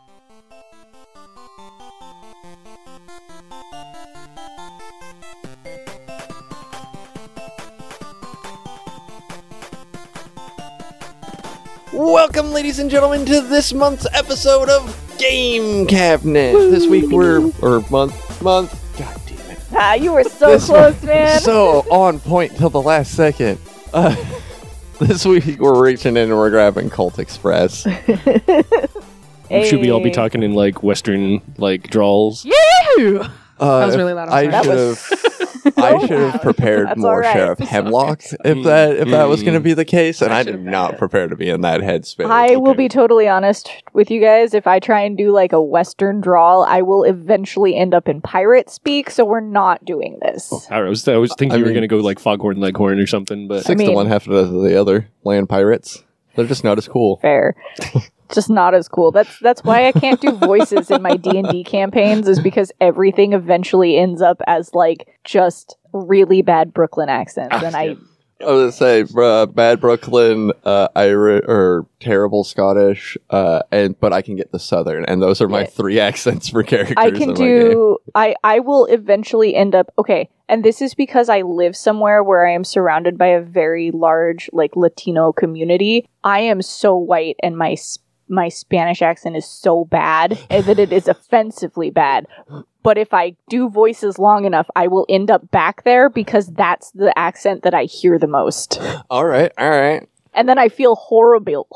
Welcome, ladies and gentlemen, to this month's episode of Game Cabinet. Woo! This week month. God damn it! You were so close, man. So on point till the last second. This week we're reaching in and we're grabbing Colt Express. Hey. Should we all be talking in like Western like drawls? Yeah. That was really loud. I should have prepared That's more all right. Sheriff Hemlock if that was going to be the case, and I did not prepare to be in that headspace. I will be totally honest with you guys. If I try and do like a Western drawl, I will eventually end up in pirate speak, so we're not doing this. I was thinking you were going to go like Foghorn Leghorn or something, but 6 to 1, half a dozen of the other land pirates. They're just not as cool. Fair. Just not as cool. That's why I can't do voices in my D&D campaigns, is because everything eventually ends up as like just really bad Brooklyn accents. And I was going to say, bad Brooklyn, Irish, or terrible Scottish, but I can get the Southern, and those are my 3 accents for characters. I can do, I will eventually end up, okay, and this is because I live somewhere where I am surrounded by a very large, like, Latino community. I am so white, and my Spanish accent is so bad that it is offensively bad. But if I do voices long enough, I will end up back there because that's the accent that I hear the most. All right. And then I feel horrible.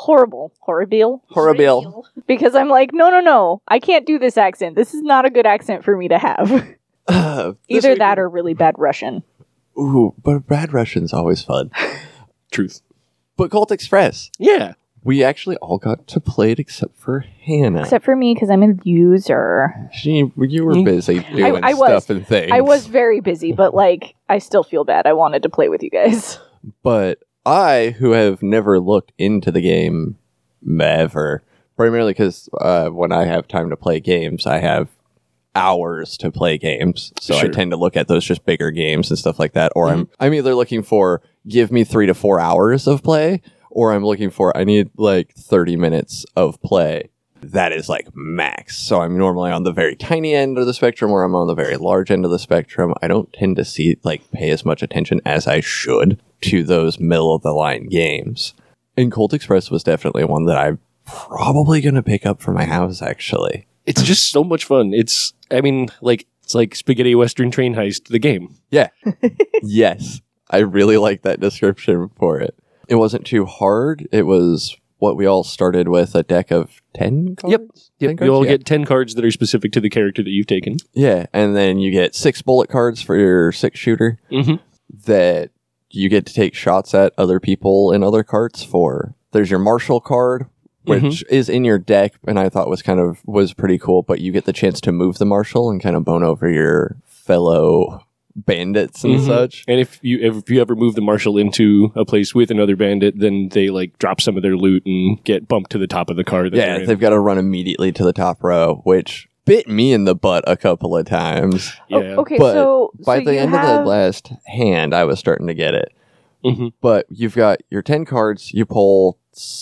Because I'm like, no, I can't do this accent. This is not a good accent for me to have. Either that or really bad Russian. Ooh, but bad Russian's always fun. Truth. But Colt Express. Yeah. We actually all got to play it except for Hannah. Except for me, because I'm a user. You were busy doing I was. stuff and things. I was very busy, but like, I still feel bad. I wanted to play with you guys. But I, who have never looked into the game ever, primarily because when I have time to play games, I have hours to play games. So I tend to look at those just bigger games and stuff like that. Or I'm either looking for, give me 3 to 4 hours of play, or I'm looking for, I need like 30 minutes of play. That is like max. So I'm normally on the very tiny end of the spectrum, or I'm on the very large end of the spectrum. I don't tend to pay as much attention as I should to those middle of the line games. And Colt Express was definitely one that I'm probably going to pick up for my house, actually. It's just so much fun. It's like Spaghetti Western Train Heist, the game. Yeah. Yes. I really like that description for it. It wasn't too hard. It was what we all started with, a deck of 10 cards? Yep. 10 cards? You all get 10 cards that are specific to the character that you've taken. Yeah, and then you get 6 bullet cards for your 6-shooter that you get to take shots at other people in other carts for. There's your martial card, which is in your deck, and I thought was pretty cool, but you get the chance to move the martial and kind of bone over your fellow bandits and such. And if you ever move the marshal into a place with another bandit, then they like drop some of their loot and get bumped to the top of the car. Yeah, they've got to run immediately to the top row, which bit me in the butt a couple of times. Yeah. Okay, But so by the end of the last hand, I was starting to get it. But you've got your 10 cards, you pull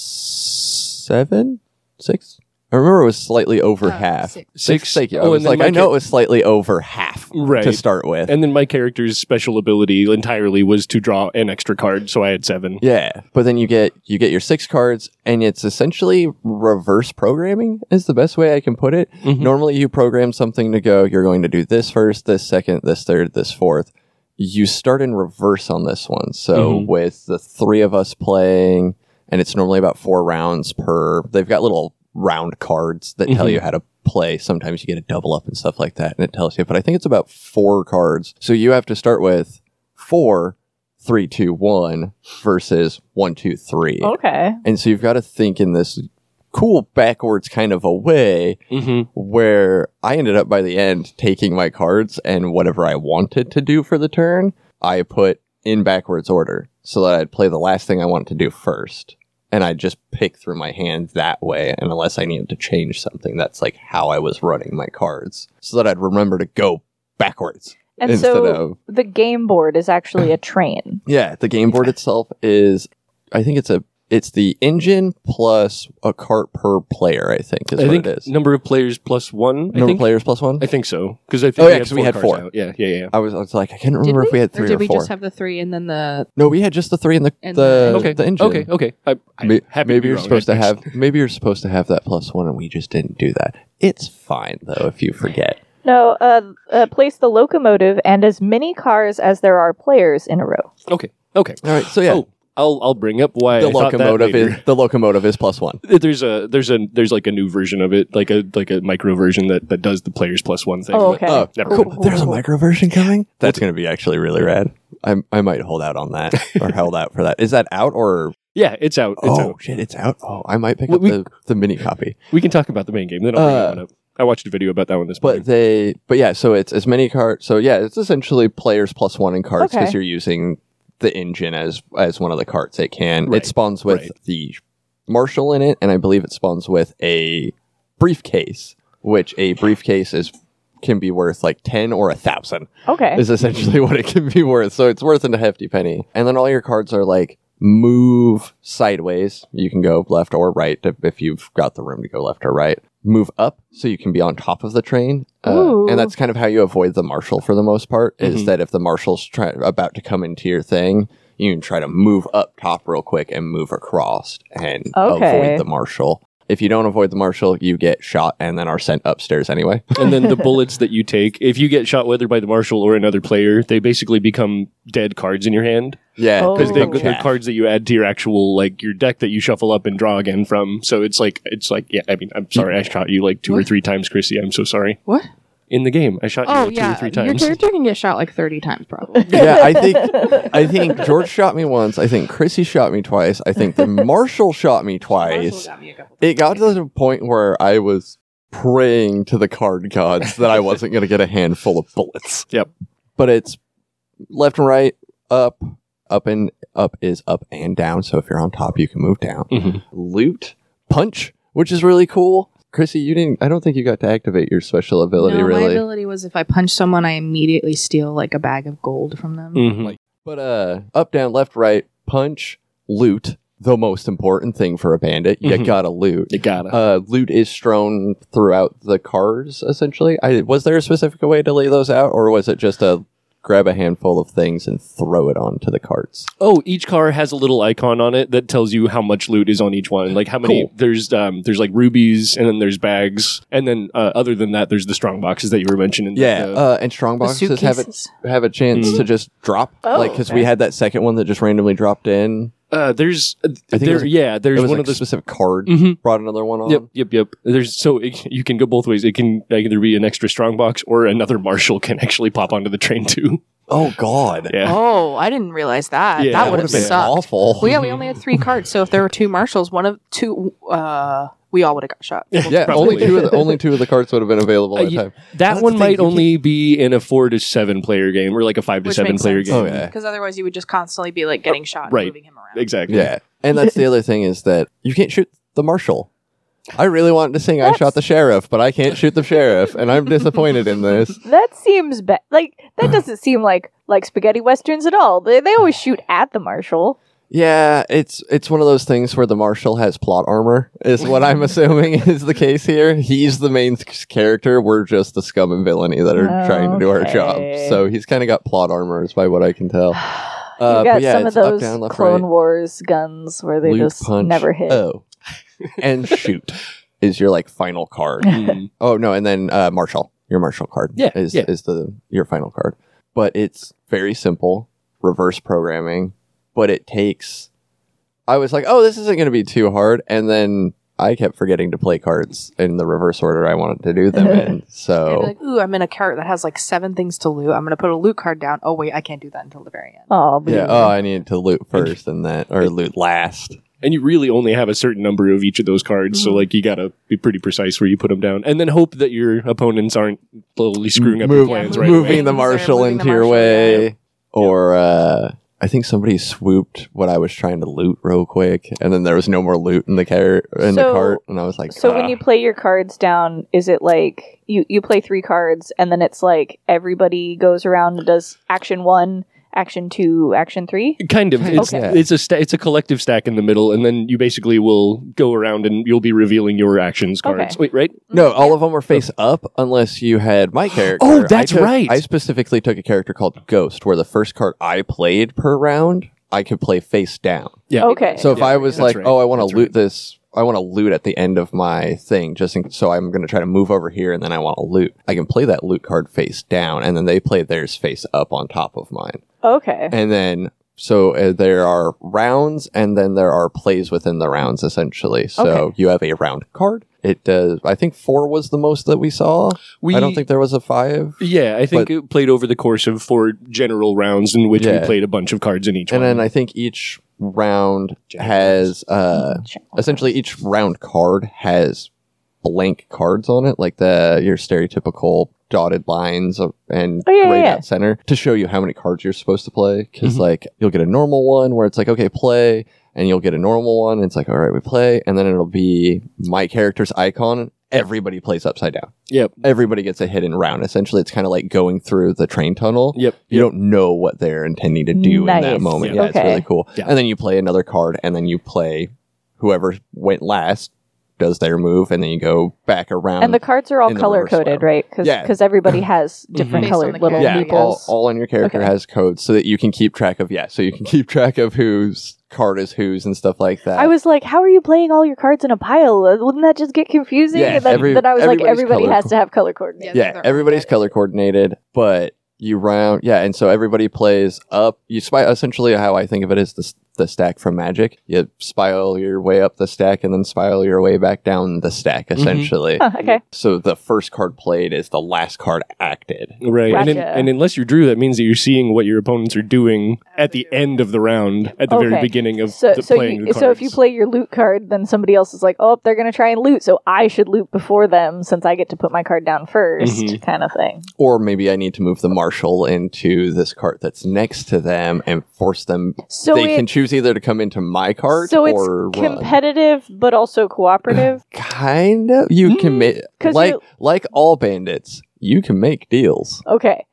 7? 6? I remember it was slightly over half. 6. Thank you. I know it was slightly over half to start with. And then my character's special ability entirely was to draw an extra card, so I had 7. Yeah, but then you get your 6 cards, and it's essentially reverse programming is the best way I can put it. Normally you program something to go, you're going to do this first, this second, this third, this fourth. You start in reverse on this one. So with the 3 of us playing, and it's normally about 4 rounds per, they've got little round cards that tell you how to play. Sometimes you get a double up and stuff like that, and it tells you, but I think it's about 4 cards. So you have to start with 4, 3, 2, 1 versus 1, 2, 3. Okay. And so you've got to think in this cool backwards kind of a way where I ended up by the end taking my cards and whatever I wanted to do for the turn, I put in backwards order so that I'd play the last thing I wanted to do first. And I'd just pick through my hand that way. And unless I needed to change something, that's like how I was running my cards. So that I'd remember to go backwards. And so the game board is actually a train. Yeah, the game board itself is, I think it's a It's the engine plus a cart per player, I think, is I what think it is. number of players plus one. Number of players plus one? I think so. Because I think Oh, yeah, 'cause we had cars 4. out. Yeah. I was like, I can't remember if we had 3 or or, did we 4. just have the 3 and then the? No, we had just the 3 and the Okay. the engine. Okay. I'm happy to Maybe be you're wrong. supposed to have that plus 1, and we just didn't do that. It's fine though if you forget. No, place the locomotive and as many cars as there are players in a row. Okay. All right, so yeah, I'll bring up why the I thought that locomotive is plus 1. There's like a new version of it, like a micro version that does the players plus 1 thing. Oh, but okay. Oh, never cool. mind. There's a micro version coming. That's going to be actually really rad. I might hold out on that or held out for that. Is that out or? Yeah, it's out. It's Oh out. shit, it's out. Oh, I might pick Well, up the mini copy. We can talk about the main game. Then I'll bring that one up. I watched a video about that one this morning. But yeah, so it's as many cards. So yeah, it's essentially players plus 1 in cards because Okay. you're using the engine as one of the carts. It can. Right, It spawns with right. the Marshal in it, and I believe it spawns with a briefcase, which a briefcase can be worth like 10 or 1,000. Okay. Is essentially what it can be worth. So it's worth a hefty penny. And then all your cards are like move sideways. You can go left or right if you've got the room to go left or right. Move up so you can be on top of the train. Ooh. And that's kind of how you avoid the Marshal for the most part, is Mhm. that if the Marshal's about to come into your thing, you can try to move up top real quick and move across and Okay. avoid the Marshal. If you don't avoid the Marshal, you get shot and then are sent upstairs anyway. And then the bullets that you take, if you get shot whether by the marshal or another player, they basically become dead cards in your hand. Yeah, Oh. Because become they're chaff. cards that you add to your actual, like, your deck that you shuffle up and draw again from. So it's like, yeah, I mean, I'm sorry, I shot you like 2 or 3 times, Chrissy. I'm so sorry. What? In the game, I shot you Oh like 2 or yeah, 3 your times. character can get shot like 30 times probably. Yeah, I think George shot me once. I think Chrissy shot me twice. I think the Marshal shot me twice. It got to the point where I was praying to the card gods that I wasn't going to get a handful of bullets. Yep. But it's left and right, up and up is up and down. So if you're on top, you can move down. Mhm. Loot, punch, which is really cool. Chrissy, you didn't. I don't think you got to activate your special ability. No, my really. ability was if I punch someone, I immediately steal like a bag of gold from them. Mhm. But up, down, left, right, punch, loot. The most important thing for a bandit, you Mhm. gotta loot. You gotta. Loot is strewn throughout the cars. Essentially, was there a specific way to lay those out, or was it just grab a handful of things and throw it onto the carts? Oh, each car has a little icon on it that tells you how much loot is on each one. Like how many. Cool. There's like rubies, and then there's bags, and then other than that, there's the strong boxes that you were mentioning. And strong The boxes suitcases. have a chance to just drop, Oh, because we okay. had that second one that just randomly dropped in. There's I think it was there's it was one like of the specific card Mhm. brought another one on. Yep. You can go both ways. It can either be an extra strong box or another marshal can actually pop onto the train too. Oh God, Yeah. Oh, I didn't realize that. Yeah, that would have been sucked. awful. Well, yeah, we only had 3 cards, so if there were 2 marshals, one of 2, we all would have got shot. Yeah, Probably. only two of the cards would have been available at the time. That That's one the thing, might you only be in a 4 to 7 player game or like a 5 to Which 7 makes player sense. game. Oh, yeah. Because otherwise you would just constantly be like getting shot and Right. moving him around. Exactly. Yeah, and that's the other thing is that you can't shoot the marshal. I really wanted to sing "I shot the sheriff," but I can't shoot the sheriff, and I'm disappointed in this. That seems that doesn't seem like spaghetti westerns at all. They always shoot at the marshal. Yeah, it's one of those things where the marshal has plot armor, is what I'm assuming is the case here. He's the main character. We're just the scum and villainy that are trying to do our job. Okay. So he's kind of got plot armor, is by what I can tell. You got but yeah, some of it's up, those down, left, Clone right. Wars guns where they Loot, just punch, never hit. Oh, and shoot is your like final card. Mm. Oh no, and then Marshal, your Marshal card, Yeah, is yeah. your final card. But it's very simple, reverse programming. But it takes. I was like, oh, this isn't going to be too hard, and then I kept forgetting to play cards in the reverse order I wanted to do them in. And So like, ooh, I'm in a cart that has like 7 things to loot. I'm going to put a loot card down. Oh, wait, I can't do that until the very end. Oh, yeah, oh, I needed to loot first and that, or loot last. And you really only have a certain number of each of those cards, so like you gotta be pretty precise where you put them down, and then hope that your opponents aren't slowly screwing up your Move- plans Yeah, right moving away. the They're Marshal moving the into your Marshal, way, yeah. or I think somebody swooped what I was trying to loot real quick, and then there was no more loot in the the So- cart, and I was like, So when you play your cards down, is it like you play 3 cards and then it's like everybody goes around and does action 1, Action 2, Action 3? Kind of. It's Okay. it's a collective stack in the middle, and then you basically will go around and you'll be revealing your actions cards. Okay. Wait, right? No, all of them were face up unless you had my character. Oh, that's I took- right. I specifically took a character called Ghost, where the first card I played per round, I could play face down. Yeah. Okay. So if I was that's like, right. oh, I want That's to loot this, I want to loot at the end of my thing, so I'm going to try to move over here and then I want to loot. I can play that loot card face down, and then they play theirs face up on top of mine. Okay. And then, so there are rounds, and then there are plays within the rounds, essentially. So Okay. you have a round card. It does, I think 4 was the most that we saw. I don't think there was a 5. Yeah, I think it played over the course of 4 general rounds in which we Yeah. played a bunch of cards in each And one. then I think each round has, essentially each round card has blank cards on it, like your stereotypical dotted lines and Oh, yeah, grayed yeah. out center to show you how many cards you're supposed to play. Because like you'll get a normal one where it's like, okay, play, and you'll get a normal one. And it's like, all right, we play, and then it'll be my character's icon. Everybody plays upside down. Yep. Everybody gets a hidden round. Essentially, it's kind of like going through the train tunnel. Yep. You don't know what they're intending to do in that Nice. moment. Yeah. Yeah, it's Okay. really cool. Yeah. And then you play another card, and then you play whoever went last does their move, and then you go back around. And the cards are all in the color reverse coded, round. right? Because Yeah. everybody has different Based on colored the little yeah, character, all, meeples. all in your character Okay. has codes so that you can keep track of so you can keep track of whose card is whose and stuff like that. I was like, how are you playing all your cards in a pile? Wouldn't that just get confusing? Yeah, and then I was like, everybody's everybody color has co- to have color coordinated. yeah, they're everybody's all color coordinated, but you round, and so everybody plays up. You essentially how I think of it is the stack from Magic. You spiral your way up the stack and then spiral your way back down the stack, essentially. Huh, okay. So the first card played is the last card acted. Right. Gotcha. And unless you're Drew, that means that you're seeing what your opponents are doing at the end of the round, at the very Okay. beginning of So, playing the cards. so if you play your loot card, then somebody else is like, oh, they're going to try and loot, so I should loot before them since I get to put my card down 1st, kind of thing. Or maybe I need to move the marshal into this card that's next to them and force them. So they can choose either to come into my card so or it's run. competitive, but also cooperative. Kind of. You can make 'cause like all bandits. You can make deals, Okay.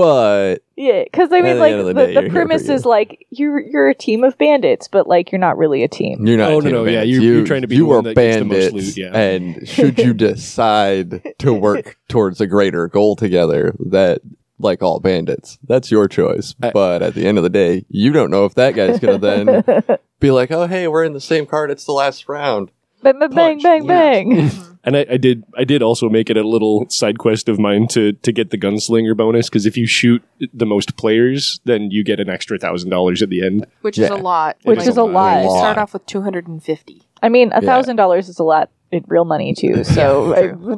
but Yeah, because I At mean, the like end of the day, the you're here premise for you. is like you're a team of bandits, but like you're not really a team. you're not. Oh, a team no, of yeah, bandits. you're trying to be you the one are that gets the most bandits, loot, yeah. and should you decide to work towards a greater goal together, that like all bandits, that's your choice. But at the end of the day, you don't know if that guy's gonna then be like, oh hey, we're in the same card. It's the last round. Bang, bang, bang, Punch. bang, bang. And I did also make it a little side quest of mine to get the gunslinger bonus, because if you shoot the most players, then you get an extra $1,000 at the end. Which is a Yeah. lot. Which Like, is a lot. You lot. start off with 250. I mean, $1,000 is a lot in real money too. So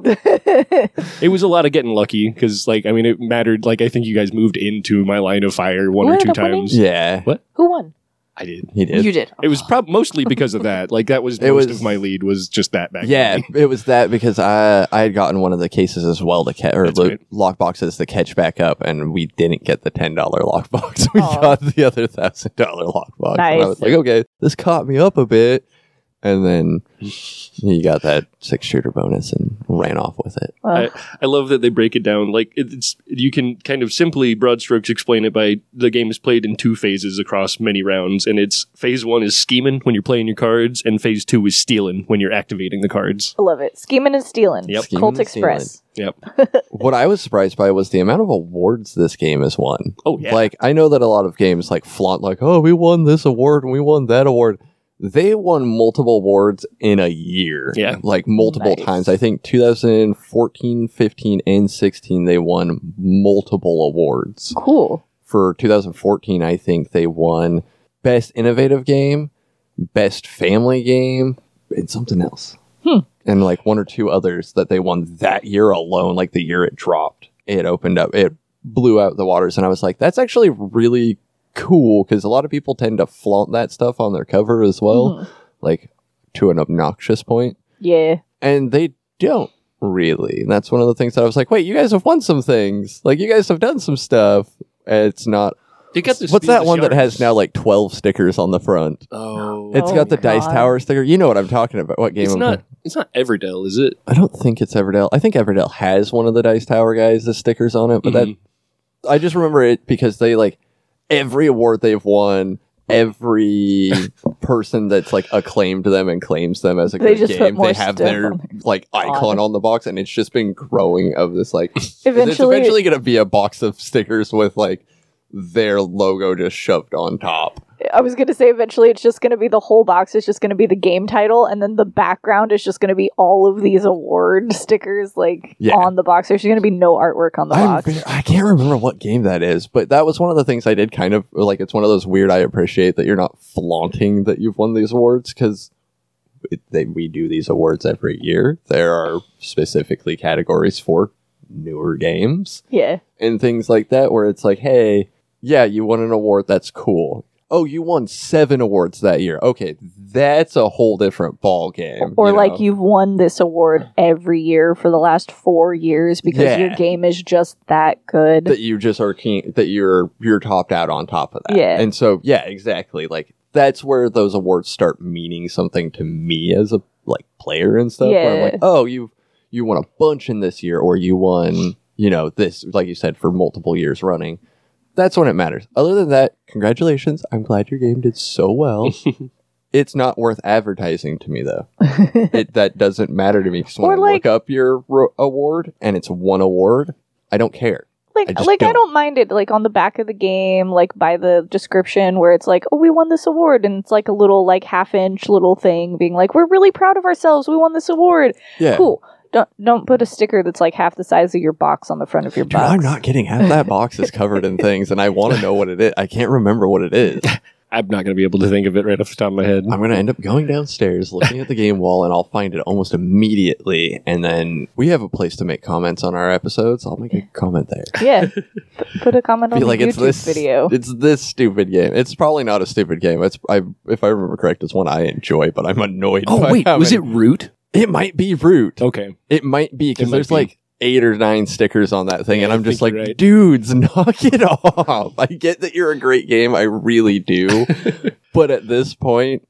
It was a lot of getting lucky, because like I mean it mattered. Like I think you guys moved into my line of fire one Who or ended two up winning? times. Yeah, Who won? I did. he did. You did. It was mostly because of that. Like that was It most was- of my lead was just that back. Yeah, then. it was that because I had gotten one of the cases as well to catch, or That's right. lock boxes to catch back up, and we didn't get the $10 lock box. We Aw. got the other $1,000 lock box. And I Nice. was like, okay, this caught me up a bit, and then he got that 6-shooter bonus and ran off with it. I love that they break it down. Like it's you can kind of simply broad strokes explain it by the game is played in 2 phases across many rounds, and it's phase 1 is scheming when you're playing your cards, and phase 2 is stealing when you're activating the cards. I love it. Scheming and stealing. Yep. Scheming Colt and Express. Yep. What I was surprised by was the amount of awards this game has won. Oh yeah. Like, I know that a lot of games like flaunt, like, oh, we won this award and we won that award. They won multiple awards in a year. Yeah. Like multiple Nice. times. I think 2014, 15, and 16, they won multiple awards. Cool. For 2014, I think they won Best Innovative Game, Best Family Game, and something else. And like 1 or 2 others that they won that year alone, like the year it dropped. It opened up, it blew out the waters. And I was like, that's actually really cool, because a lot of people tend to flaunt that stuff on their cover as well, like to an obnoxious point. Yeah. And they don't really. And that's one of the things that I was like, wait, you guys have won some things. Like, you guys have done some stuff. And it's not. They got this What's Steal that the one that has Shards. now like 12 stickers on the front? Oh, It's Oh, got the Dice God. Tower sticker. You know what I'm talking about. What game it's I'm not. talking- It's not Everdell, is it? I don't think it's Everdell. I think Everdell has one of the Dice Tower guys, the stickers on it, but that I just remember it because they like every award they've won, every person that's like acclaimed them and claims them as a They good just put game, more they have stuff their on like icon on the box, and it's just been growing of this like. It's Eventually, eventually going to be a box of stickers with like their logo just shoved on top. I was going to say eventually it's just going to be the whole box is just going to be the game title, and then the background is just going to be all of these award stickers on the box. There's going to be no artwork on the box. I can't remember what game that is, but that was one of the things I did kind of like. It's one of those weird. I appreciate that you're not flaunting that you've won these awards, because we do these awards every year. There are specifically categories for newer games, and things like that, where it's like, hey, yeah, you won an award. That's cool. Oh, you won 7 awards that year. Okay, that's a whole different ball game. Or like you've won this award every year for the last 4 years because your game is just that good. That you just are keen, that you're topped out on top of that. Yeah. And so, yeah, exactly. Like, that's where those awards start meaning something to me as a like player and stuff. Where I'm like, oh, you won a bunch in this year, or you won, this, like you said, for multiple years running. That's when it matters. Other than that, congratulations. I'm glad your game did so well. It's not worth advertising to me, though. That doesn't matter to me. Because when I look up your award and it's one award, I don't care. I don't mind it, like, on the back of the game, like, by the description where it's like, oh, we won this award, and it's like a little, like, half-inch little thing being like, we're really proud of ourselves, we won this award. Yeah. Cool. Don't put a sticker that's like half the size of your box on the front of your box. I'm not kidding. Half that box is covered in things, and I want to know what it is. I can't remember what it is. I'm not going to be able to think of it right off the top of my head. I'm going to end up going downstairs, looking at the game wall, and I'll find it almost immediately. And then we have a place to make comments on our episodes. I'll make a comment there. Yeah. Put a comment on the YouTube video. It's this stupid game. It's probably not a stupid game. If I remember correct, it's one I enjoy, but I'm annoyed by Oh, wait. Was it Root? It might be Root. Okay. It might be, because there's like 8 or 9 stickers on that thing, and I'm just like, right. dudes, knock it off. I get that you're a great game. I really do. But at this point,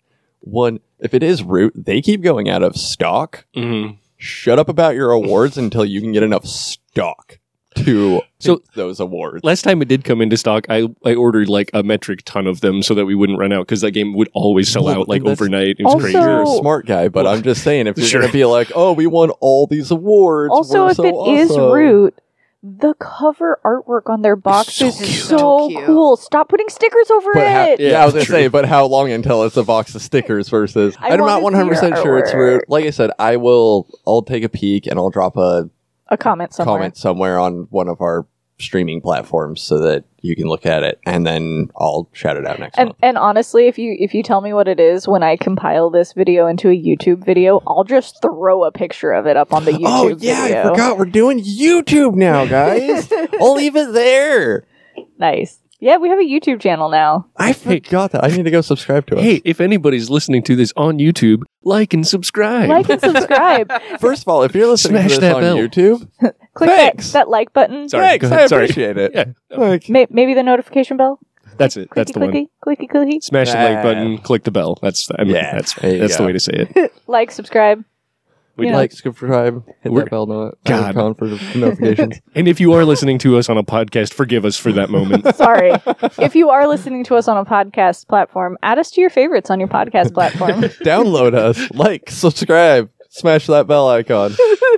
if it is Root, they keep going out of stock. Mm-hmm. Shut up about your awards until you can get enough stock to those awards. Last time it did come into stock, I ordered like a metric ton of them so that we wouldn't run out, because that game would always sell out like overnight. It was crazy. You're a smart guy, but I'm just saying, if you're going to be like, oh, we won all these awards. Also, if it is Root, the cover artwork on their box is so cool. Stop putting stickers over it. I was going to say, but how long until it's a box of stickers versus... I'm not 100% sure it's Root. Like I said, I'll take a peek, and I'll drop a comment somewhere on one of our streaming platforms so that you can look at it, and then I'll shout it out next month. And honestly, if you tell me what it is when I compile this video into a YouTube video, I'll just throw a picture of it up on the YouTube video. I forgot we're doing YouTube now, guys. I'll leave it there. Nice. Yeah, we have a YouTube channel now. I forgot that. I need to go subscribe to it. Hey, if anybody's listening to this on YouTube, like and subscribe. First of all, if you're listening to this on YouTube, click that like button. Thanks, I appreciate it. Yeah. Maybe the notification bell. That's it. That's the one. Clicky. Smash the like button, click the bell. That's the way to say it. Like, subscribe. Like, subscribe, hit that bell icon for notifications. And if you are listening to us on a podcast, forgive us for that moment. Sorry. If you are listening to us on a podcast platform, add us to your favorites on your podcast platform. Download us, like, subscribe, smash that bell icon.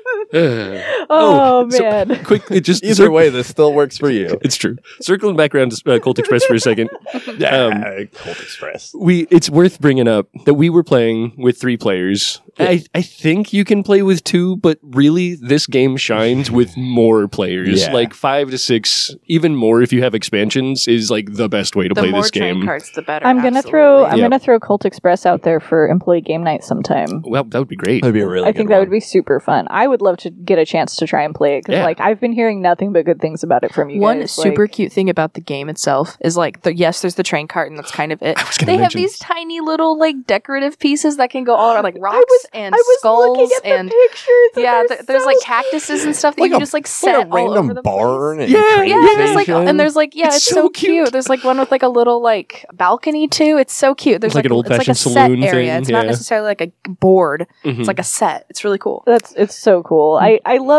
Man. So, quickly, just either way, this still works for you. It's true. Circling back around to Colt Express for a second. Colt Express. It's worth bringing up that we were playing with 3 players. I think you can play with 2, but really this game shines with more players. Yeah. Like 5 to 6, even more if you have expansions, is like the best way to play this game. The more train cards, the better. I'm gonna throw Colt Express out there for employee game night sometime. Well, that would be great. That'd be a really I think that would be super fun. I would love to get a chance to try and play it, because I've been hearing nothing but good things about it from you guys. One super cute thing about the game itself is there's the train cart, and that's kind of it. They have these tiny little like decorative pieces that can go all around, like rocks and skulls and pictures. There's like cactuses and stuff that you can just like set all over the barn place. There's it's so cute. There's like one with like a little like balcony too. It's so cute. There's like an old-fashioned saloon area. thing. It's not necessarily like a board. It's like a set. It's really cool. It's so cool. I love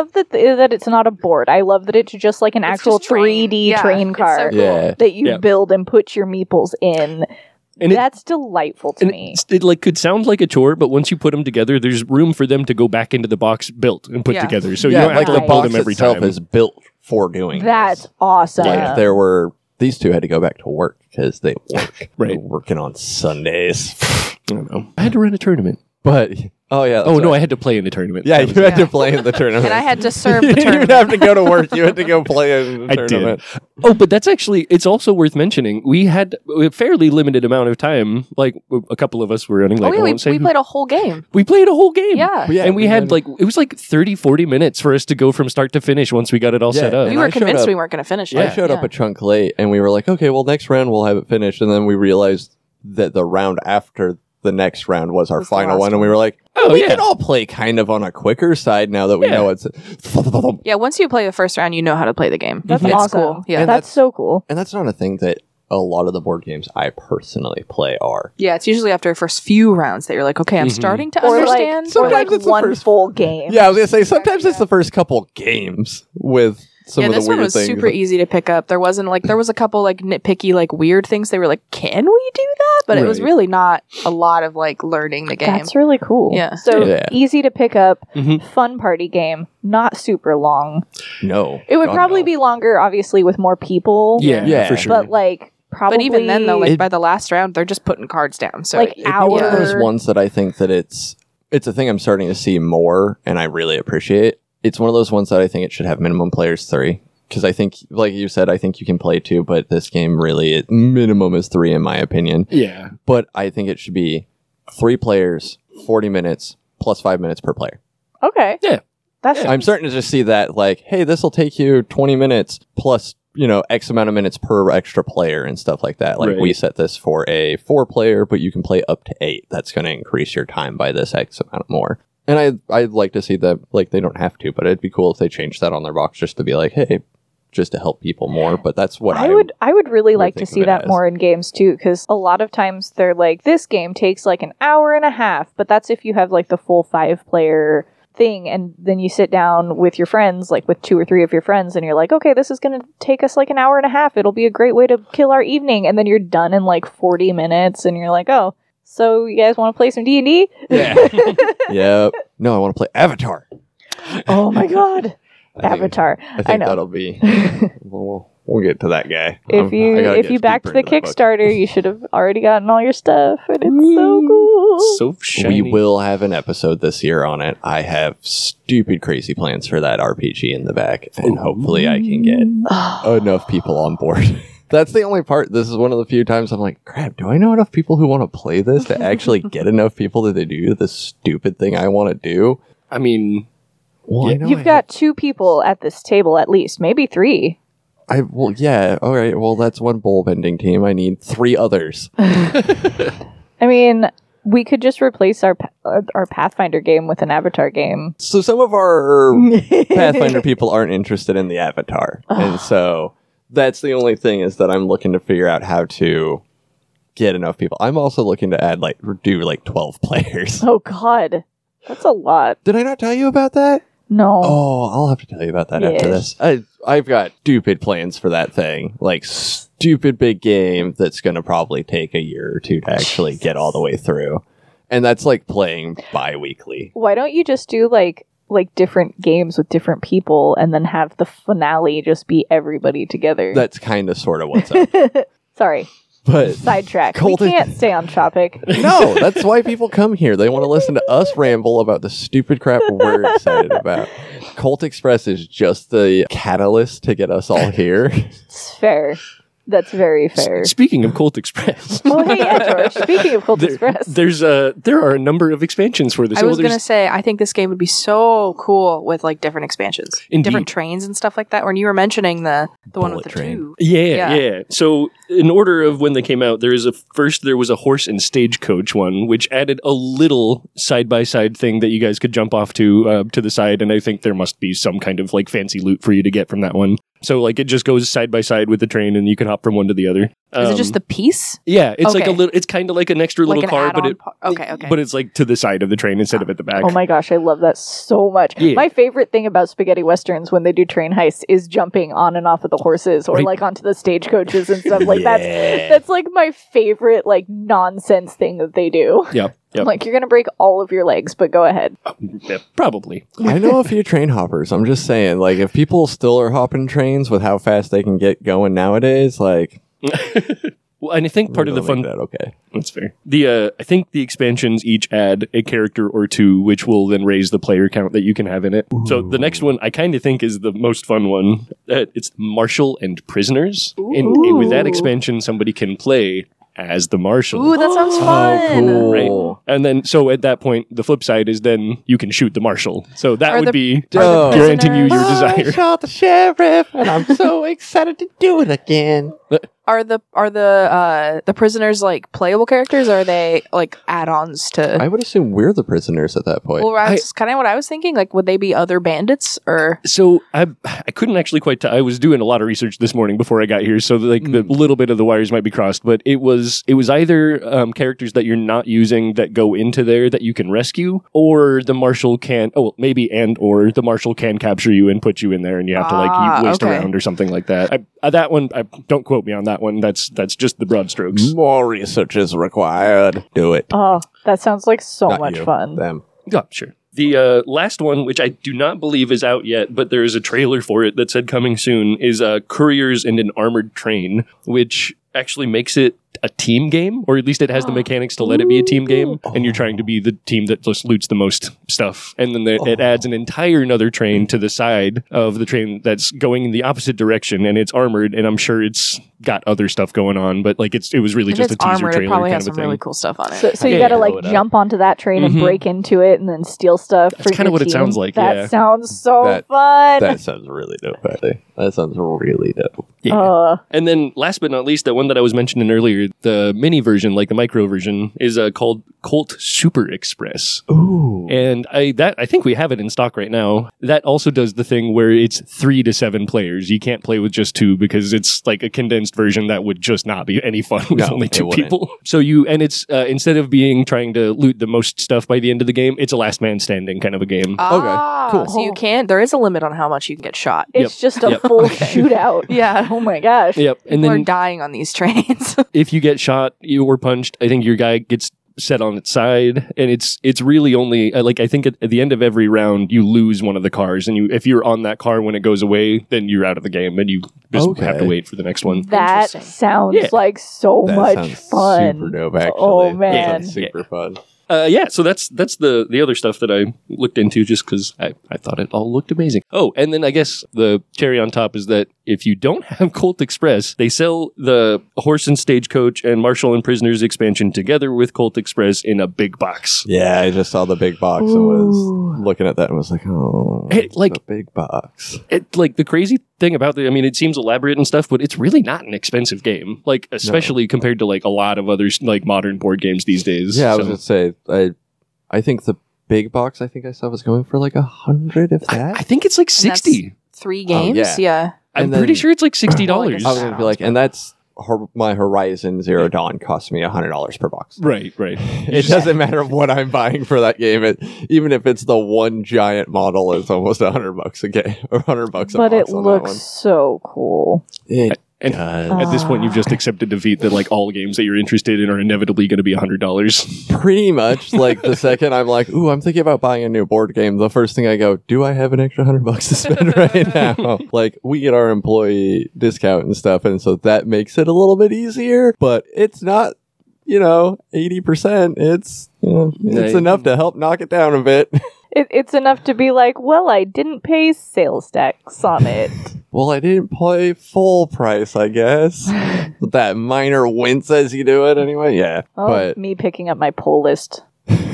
love that it's not a board. I love that it's just like an actual 3D train car that you build and put your meeples in. And that's delightful to me. It like could sound like a chore, but once you put them together, there's room for them to go back into the box built and put together. So you don't have to build them every time. The box itself is built for doing That's awesome. Like these two had to go back to work because they work. Right. Working on Sundays. I don't know. I had to run a tournament. But... Oh, yeah. I had to play in the tournament. Yeah, you had to play in the tournament. And I had to serve the tournament. You didn't have to go to work. You had to go play in the tournament. Did. Oh, but that's actually, it's also worth mentioning. We had a fairly limited amount of time. Like, a couple of us were running. Like, we played a whole game. We played a whole game. Yeah. And we had like, it was like 30, 40 minutes for us to go from start to finish once we got it all set up. We were convinced we weren't going to finish it. I showed up a chunk late, and we were like, okay, well, next round we'll have it finished. And then we realized that the round after the next round was our final one, and we were like, we can all play kind of on a quicker side now that we know it's... Yeah, once you play the first round, you know how to play the game. That's awesome. Cool. Yeah, that's so cool. And that's not a thing that a lot of the board games I personally play are. Yeah, it's usually after the first few rounds that you're like, okay, I'm starting to understand. Sometimes it's one full game. Yeah, I was going to say, sometimes it's the first couple games with... Some of the this one was super easy to pick up. There wasn't there was a couple like nitpicky like weird things. They were like, can we do that? But it was really not a lot of like learning the game. That's really cool. Yeah. So easy to pick up, fun party game, not super long. No. It would probably be longer, obviously, with more people. Yeah, for sure. But like probably. But even then, though, like by the last round, they're just putting cards down. So like one of those ones that I think that it's a thing I'm starting to see more, and I really appreciate. It's one of those ones that I think it should have minimum players 3. Because I think, like you said, I think you can play 2, but this game really, minimum is 3 in my opinion. Yeah. But I think it should be 3 players, 40 minutes, plus 5 minutes per player. Okay. Yeah. I'm starting to just see that, like, hey, this will take you 20 minutes plus, X amount of minutes per extra player and stuff like that. Like, we set this for a 4-player, but you can play up to 8. That's going to increase your time by this X amount more. And I'd like to see that, like, they don't have to, but it'd be cool if they changed that on their box just to be like, hey, just to help people more. But that's what I would really like to see that more in games too, because a lot of times they're like, this game takes like an hour and a half, but that's if you have like the full 5-player thing, and then you sit down with your friends, like with 2 or 3 of your friends, and you're like, okay, this is going to take us like an hour and a half. It'll be a great way to kill our evening, and then you're done in like 40 minutes, and you're like, oh, so you guys want to play some D&D? Yeah. Yep. No, I want to play Avatar. Oh my god. Avatar. I think that'll be... We'll get to that guy. If you backed the Kickstarter, you should have already gotten all your stuff, and it's so cool. So shiny. We will have an episode this year on it. I have stupid crazy plans for that RPG in the back, and hopefully I can get enough people on board. That's the only part. This is one of the few times I'm like, crap, do I know enough people who want to play this to actually get enough people that they do the stupid thing I want to do? I mean... Well, You've got 2 people at this table at least, maybe 3. Yeah. All right. Well, that's one bowl bending team. I need 3 others. I mean, we could just replace our Pathfinder game with an Avatar game. So some of our Pathfinder people aren't interested in the Avatar, and so that's the only thing is that I'm looking to figure out how to get enough people. I'm also looking to do 12 players. Oh God, that's a lot. Did I not tell you about that? No. Oh, I'll have to tell you about that after this. I've got stupid plans for that thing. Like, stupid big game that's going to probably take a year or 2 to actually get all the way through. And that's like playing bi-weekly. Why don't you just do like different games with different people and then have the finale just be everybody together? That's kind of sort of what's up. Sorry. But sidetrack. We can't stay on topic. No, that's why people come here. They want to listen to us ramble about the stupid crap we're excited about. Colt Express is just the catalyst to get us all here. It's fair. That's very fair. Speaking of Colt Express. Oh, hey, yeah, George. Speaking of Colt Express. There are a number of expansions for this. I was going to say, I think this game would be so cool with like different expansions. Indeed. Different trains and stuff like that. When you were mentioning the one with the train. 2. Yeah. So in order of when they came out, there was a horse and stagecoach one, which added a little side-by-side thing that you guys could jump off to the side. And I think there must be some kind of like fancy loot for you to get from that one. So like it just goes side by side with the train, and you can hop from one to the other. Is it just the piece? Yeah, it's like a little. It's kind of like an extra little car, but okay. But it's like to the side of the train instead of at the back. Oh my gosh, I love that so much. Yeah. My favorite thing about spaghetti westerns when they do train heists is jumping on and off of the horses or like onto the stagecoaches and stuff. Like that's like my favorite like nonsense thing that they do. Yep. Like, you're gonna break all of your legs, but go ahead. Yeah, probably. I know a few train hoppers. I'm just saying, like, if people still are hopping trains with how fast they can get going nowadays, like... Well, and I think part of the fun... Okay. That's fair. I think the expansions each add a character or two, which will then raise the player count that you can have in it. Ooh. So the next one, I kind of think, is the most fun one. It's Marshal and Prisoners. And with that expansion, somebody can play as the Marshal. Ooh, that sounds fun. Cool. Right? And then, so at that point, the flip side is then you can shoot the Marshal. So that would be granting you your desire. I shot the sheriff, and I'm so excited to do it again. Are the prisoners like playable characters, or are they like add-ons to? I would assume we're the prisoners at that point. Well, that's kind of what I was thinking. Like, would they be other bandits or? So I couldn't actually quite tell. I was doing a lot of research this morning before I got here, so like the little bit of the wires might be crossed. But it was either characters that you're not using that go into there that you can rescue, or the Marshal can. Oh, maybe or the Marshal can capture you and put you in there, and you have to like waste around or something like that. That one, don't quote me on that one. That's just the broad strokes. More research is required. Do it. Oh, that sounds like so Not much you, fun. Them. Yeah, sure. The last one, which I do not believe is out yet, but there is a trailer for it that said coming soon, is Couriers and an Armored Train, which actually makes it a team game, or at least it has the mechanics to let it be a team game, and you're trying to be the team that just loots the most stuff. And then it adds an entire another train to the side of the train that's going in the opposite direction, and it's armored, and I'm sure it's got other stuff going on, but like it was really just a teaser armored, trailer. It probably kind has of a some thing. really cool stuff on it. So you gotta like jump onto that train and break into it and then steal stuff. That's kind of what it sounds like. That sounds so fun. That sounds really dope, actually. That sounds really dope. Yeah. And then last but not least, the one that I was mentioning earlier, the mini version, like the micro version, is called Colt Super Express. Ooh. And I think we have it in stock right now. That also does the thing where it's 3 to 7 players. You can't play with just 2 because it's like a condensed version that would just not be any fun with only 2 people. So it's instead of trying to loot the most stuff by the end of the game, it's a last man standing kind of a game. Okay, cool. So there is a limit on how much you can get shot. It's just a full shootout. Yeah. Oh my gosh. Yep. And then then we're dying on these trains. if you get shot, you were punched, I think your guy gets set on its side, and it's really only like I think at the end of every round you lose one of the cars, and if you're on that car when it goes away, then you're out of the game, and you just have to wait for the next one. That sounds like so much fun. Super dope, actually. Oh man, that sounds super fun. So that's the other stuff that I looked into just because I thought it all looked amazing. Oh, and then I guess the cherry on top is that if you don't have Colt Express, they sell the Horse and Stagecoach and Marshal and Prisoners expansion together with Colt Express in a big box. Yeah, I just saw the big box and was looking at that and was like, oh, the big box. Like the crazy thing about it seems elaborate and stuff, but it's really not an expensive game. Like, especially compared to like a lot of other like modern board games these days. Yeah, I was going to say, I think the big box I saw was going for like 100, if that. I think it's like 60. 3 games? Yeah. I'm pretty sure it's like $60. I was going to be like, and that's my Horizon Zero Dawn cost me $100 per box. Right. It doesn't matter what I'm buying for that game. Even if it's the one giant model, it's almost $100 a game or $100 a box. But it looks so cool. And at this point, you've just accepted defeat that like all games that you're interested in are inevitably going to be $100. Pretty much. Like the second I'm like, ooh, I'm thinking about buying a new board game, the first thing I go, do I have an extra $100 to spend right now? Like we get our employee discount and stuff, and so that makes it a little bit easier. But it's not, 80%. It's it's enough to help knock it down a bit. It's enough to be like, well, I didn't pay sales tax on it. Well, I didn't pay full price, I guess. That minor wince as you do it anyway. Yeah. Oh, but me picking up my pull list.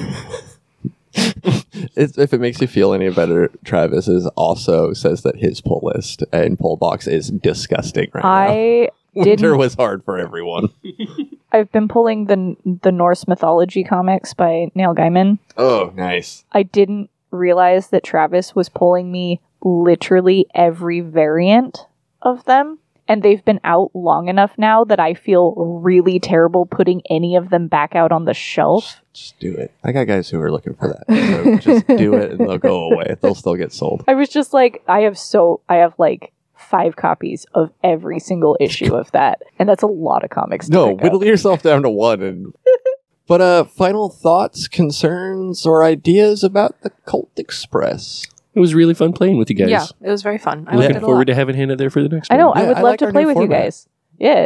If it makes you feel any better, Travis also says that his pull list and pull box is disgusting right now. Winter was hard for everyone. I've been pulling the Norse mythology comics by Neil Gaiman. Oh, nice. I didn't realize that Travis was pulling me literally every variant of them. And they've been out long enough now that I feel really terrible putting any of them back out on the shelf. Just do it. I got guys who are looking for that. So just do it and they'll go away. They'll still get sold. I was just like, I have like 5 copies of every single issue of that. And that's a lot of comics. No, whittle yourself down to 1. But final thoughts, concerns, or ideas about the Cult Express? It was really fun playing with you guys. Yeah, it was very fun. I Looking forward to having Hannah there for the next one. I know. I would love to play with you guys. Yeah.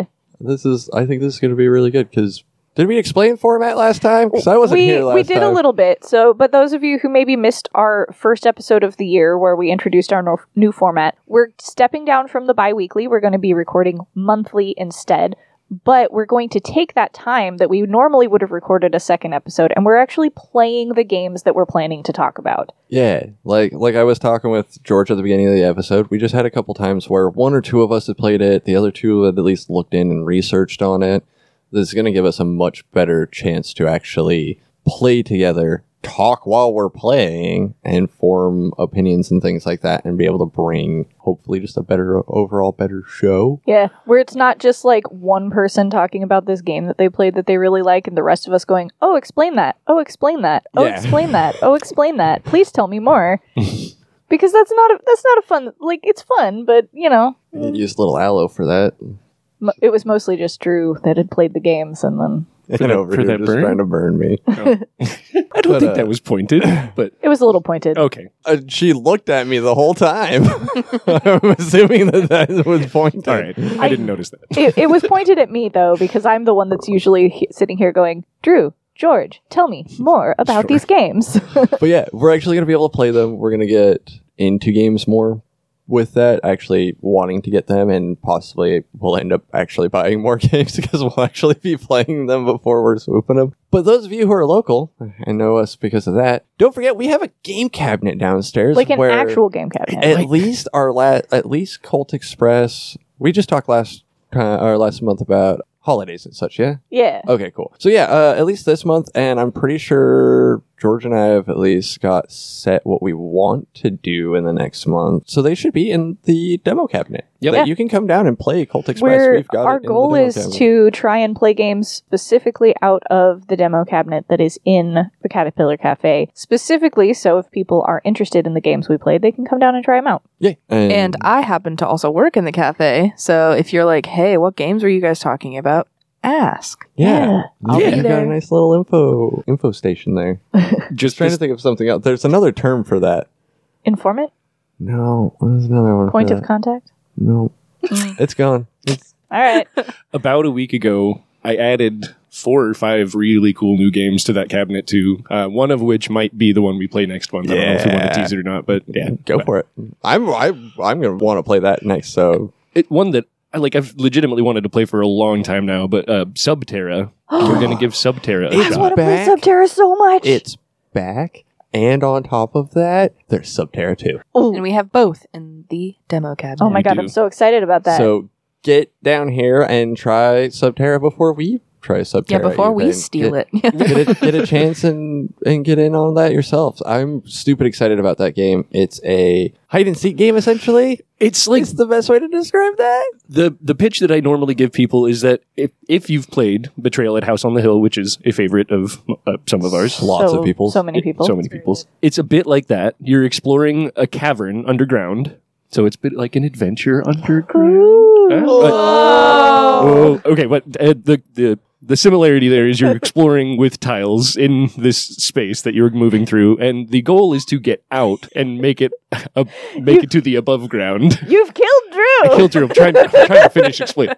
I think this is going to be really good because did we explain format last time? Because I wasn't here last time. We did a little bit. But those of you who maybe missed our first episode of the year where we introduced our new format, we're stepping down from the bi-weekly. We're going to be recording monthly instead. But we're going to take that time that we normally would have recorded a second episode, and we're actually playing the games that we're planning to talk about. Yeah, like I was talking with George at the beginning of the episode, we just had a couple times where 1 or 2 of us had played it, the other 2 had at least looked in and researched on it. This is going to give us a much better chance to actually play together, talk while we're playing, and form opinions and things like that, and be able to bring, hopefully, just a overall better show. Yeah, where it's not just like one person talking about this game that they played that they really like, and the rest of us going, oh, explain that, oh, explain that, oh, explain that, oh, explain that, please tell me more. Because that's not a fun, like, it's fun, but, you know. You use a little aloe for that. It was mostly just Drew that had played the games, and then... For that just trying to burn me. Oh. I don't think that was pointed, but it was a little pointed. Okay. She looked at me the whole time. I'm assuming that was pointed. All right. I didn't notice that. It was pointed at me, though, because I'm the one that's usually sitting here going, Drew, George, tell me more about these games. But yeah, we're actually going to be able to play them. We're going to get into games more with that, actually wanting to get them, and possibly we'll end up actually buying more games because we'll actually be playing them before we're swooping them. But those of you who are local and know us because of that, don't forget we have a game cabinet downstairs, like an actual game cabinet. At least at least Cult Express. We just talked last month about holidays and such. Yeah. Okay, cool. So yeah, at least this month, and I'm pretty sure George and I have at least got set what we want to do in the next month. So they should be in the demo cabinet. Yep. Yeah. You can come down and play Cult Express. We've got our goal is to try and play games specifically out of the demo cabinet that is in the Caterpillar Cafe. Specifically, so if people are interested in the games we played, they can come down and try them out. Yeah. And I happen to also work in the cafe. So if you're like, hey, what games were you guys talking about? Ask. Yeah. I'll be You've there. got a nice little info station there. Just trying to think of something else. There's another term for that. Informant? No. There's another one. Point of contact? No. It's gone. All right. About a week ago, I added 4 or 5 really cool new games to that cabinet too. One of which might be the one we play next month. I don't know if we want to tease it or not, but yeah. Go for it. I'm going to want to play that next, so... One that I've legitimately wanted to play for a long time now, but Subterra. We're going to give Subterra a I shot. want to play Subterra so much. It's back, and on top of that, there's Subterra 2. And we have both in the demo cabinet. Oh my god, do. I'm so excited about that. So get down here and try Subterra before we try Subterra. Yeah, before we even. steal it. Get a chance and get in on that yourselves. I'm stupid excited about that game. It's a hide and seek game, essentially. It's like It's the best way to describe that. the pitch that I normally give people is that if you've played Betrayal at House on the Hill, which is a favorite of some of ours, Lots of people. So many people. so many people's, it's a bit like that. You're exploring a cavern underground, so it's a bit like an adventure underground. Ooh. Okay, but the similarity there is you're exploring with tiles in this space that you're moving through, and the goal is to get out and make it to the above ground. You've killed Drew. I killed Drew. I'm trying to finish explaining.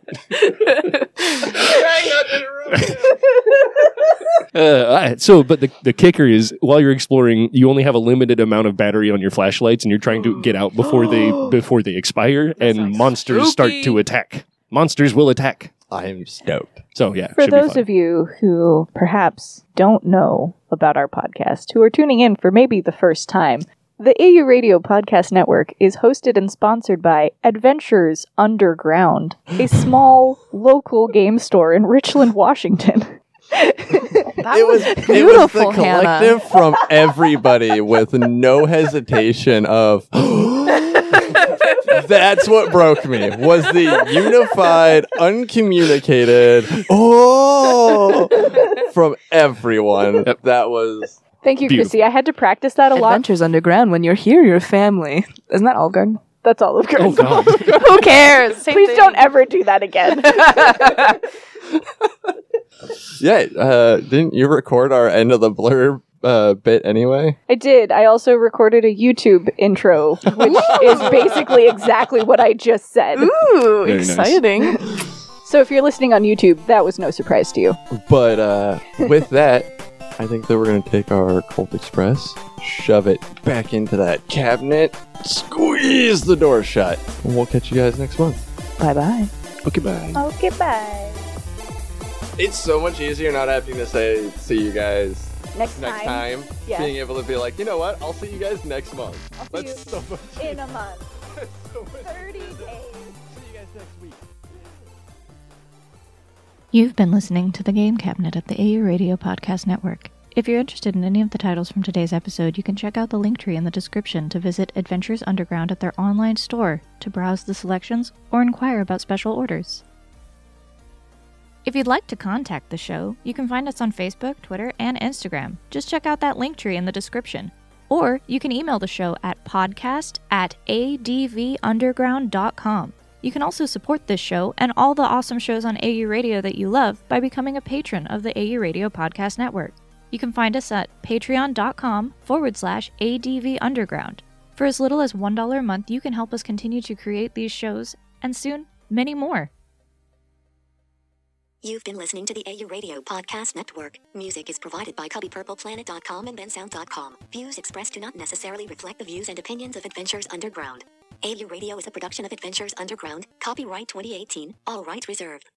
But the kicker is, while you're exploring, you only have a limited amount of battery on your flashlights, and you're trying to get out before they expire, and monsters start to attack. Monsters will attack. I'm stoked. So yeah, For should be those fun. of you who perhaps don't know about our podcast, who are tuning in for maybe the first time, the AU Radio Podcast Network is hosted and sponsored by Adventures Underground, a small local game store in Richland, Washington. That was It was beautiful, the Hannah. collective from everybody with no hesitation of That's what broke me, was the unified, uncommunicated, from everyone. Yep. That was... Thank you, Beautiful. Chrissy. I had to practice that a lot. Adventures Underground. When you're here, you're family. Isn't that Olive Garden? That's Olive Garden. Oh, God. Who cares? Same Please thing. don't ever do that again. Yeah, didn't you record our end of the blur bit anyway? I did. I also recorded a YouTube intro, which is basically exactly what I just said. Ooh, Very nice. exciting. So if you're listening on YouTube, that was no surprise to you. But with that, I think that we're going to take our Colt Express, shove it back into that cabinet, squeeze the door shut, and we'll catch you guys next month. Bye-bye. Okay, bye. Okay, bye. It's so much easier not having to say, see you guys Next next time. time. Yeah. Being able to be like, you know what, I'll see you guys next month. I'll see That's you so much in a month. that's so much 30 days. See you guys next week. You've been listening to The Game Cabinet at the AU Radio Podcast Network. If you're interested in any of the titles from today's episode, you can check out the link tree in the description to visit Adventures Underground at their online store to browse the selections or inquire about special orders. If you'd like to contact the show, you can find us on Facebook, Twitter, and Instagram. Just check out that link tree in the description. Or you can email the show at podcast@advunderground.com. You can also support this show and all the awesome shows on AU Radio that you love by becoming a patron of the AU Radio Podcast Network. You can find us at patreon.com/ADVUnderground. For as little as $1 a month, you can help us continue to create these shows, and soon, many more. You've been listening to the AU Radio Podcast Network. Music is provided by CubbyPurplePlanet.com and BenSound.com. Views expressed do not necessarily reflect the views and opinions of Adventures Underground. AU Radio is a production of Adventures Underground. Copyright 2018. All rights reserved.